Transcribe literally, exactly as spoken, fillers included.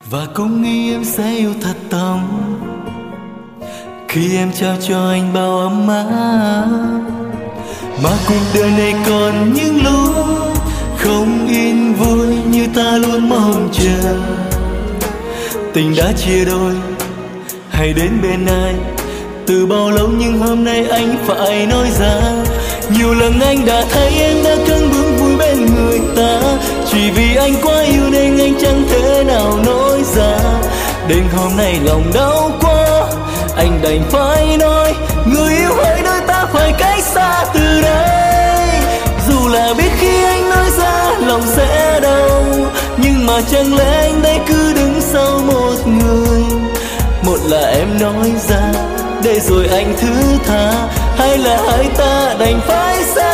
và cũng nghĩ em sẽ yêu thật tâm khi em trao cho anh bao ấm áp. Mà cuộc đời này còn những lúc không yên vui như ta luôn mong chờ. Tình đã chia đôi hay đến bên ai từ bao lâu, nhưng hôm nay anh phải nói ra. Nhiều lần anh đã thấy em đã cất bước vui bên người ta, chỉ vì anh quá yêu nên anh chẳng thể nào nói ra. Đến hôm nay lòng đau quá, anh đành phải nói người yêu hỡi đôi ta phải cách xa từ đây. Dù là biết khi anh nói ra lòng sẽ đau, nhưng mà chẳng lẽ anh đây cứ đứng sau một người. Một là em nói ra để rồi anh thứ tha, hay là hai ta đành phải xa.